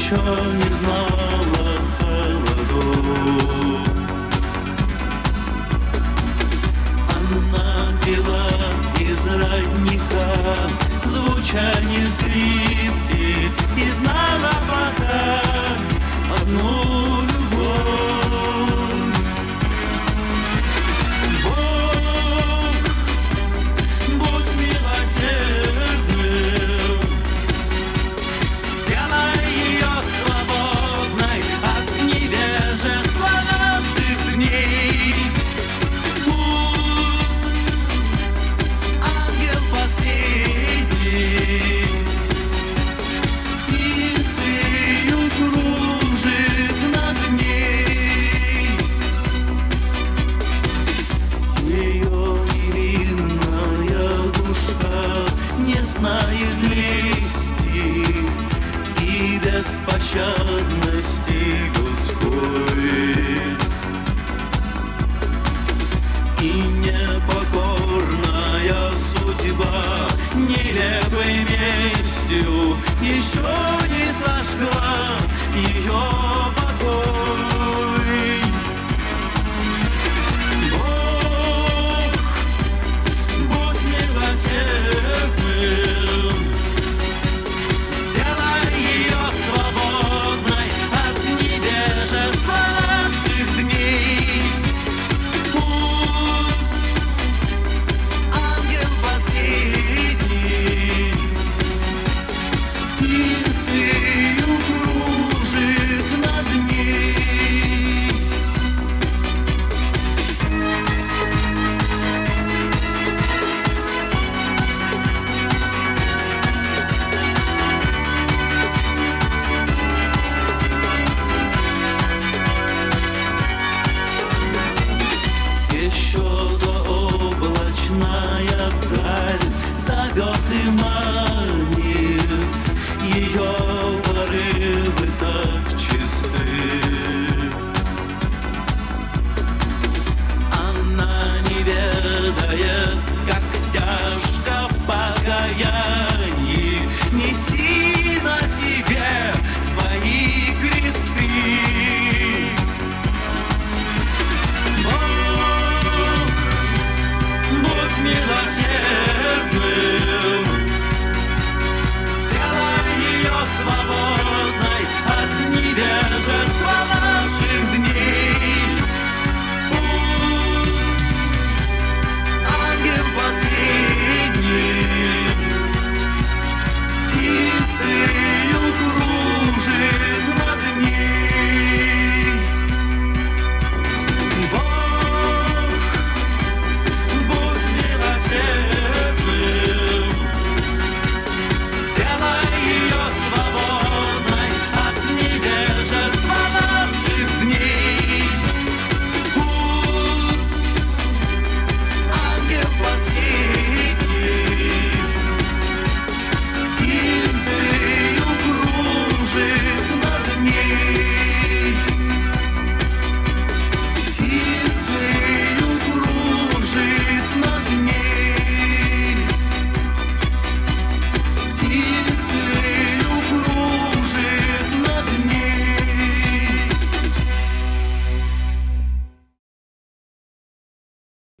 еще не знала холодов. Она пила из родника звучание скрипки и знала пока одну любовь. Бог, будь милосердным, сделай ее свободной от невежества наших дней. Пусть ангел последний птицею кружит над ней. Ее невинная душа не знает лести и беспощадности людской, и непокорная судьба нелепой местью еще не зажгла ее покой. Бог, будь милосердным, сделай ее свободной от невежества наших дней. Пусть ангел последний птицею кружит над ней. Еще заоблачная даль зовет и